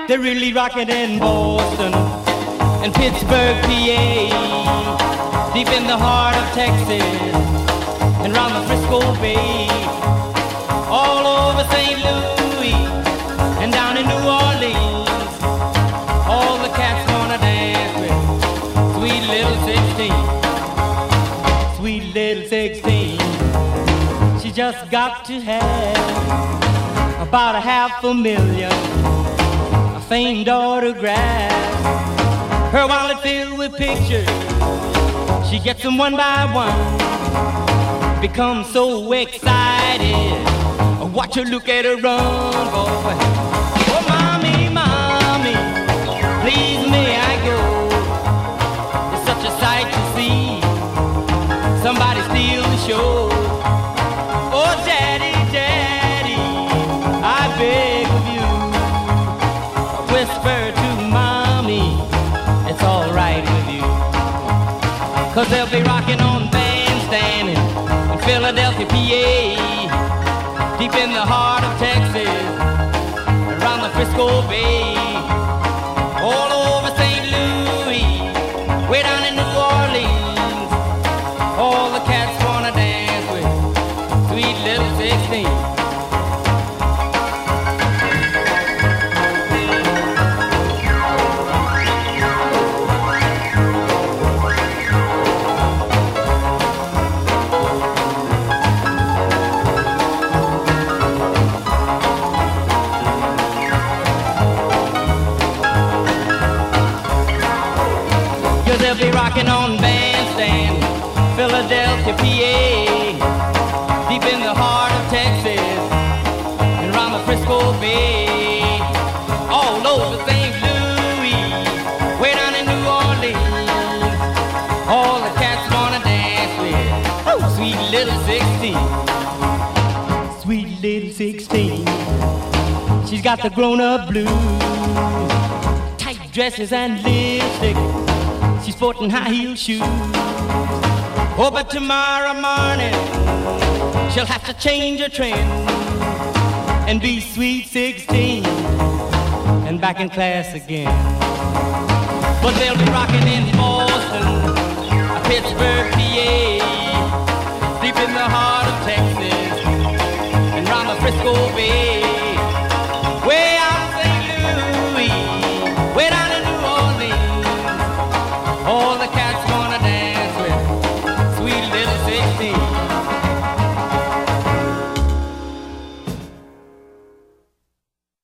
They're really rocking in Boston and Pittsburgh, PA, deep in the heart of Texas and round the Frisco Bay, all over St. Louis and down in New Orleans. All the cats wanna dance with sweet little 16, sweet little 16. She just got to have about 500,000 famed autographs. Her wallet filled with pictures, she gets them one by one. Becomes so excited, watch her look at her run, boy. Oh, mommy, mommy, please may I go? It's such a sight to see, somebody steal the show. Oh, daddy, daddy, I beg of you, whisper to mommy, it's all right with you. 'Cause they'll be rocking on Bandstand in Philadelphia, PA, deep in the heart of Texas, around the Frisco Bay, all over St. Louis, way down in New Orleans. All the cats wanna dance with sweet little 16. They'll be rocking on Bandstand, Philadelphia, PA, deep in the heart of Texas, and around the Frisco Bay, all over St. Louis, way down in New Orleans. All the cats wanna dance with sweet little 16, sweet little 16. She's got the grown-up blues, tight dresses and lipstick. She's sporting high-heel shoes. Oh, but tomorrow morning she'll have to change her trend and be sweet 16 and back in class again. But they'll be rocking in Boston, Pittsburgh, PA, deep in the heart of Texas and round the Frisco Bay.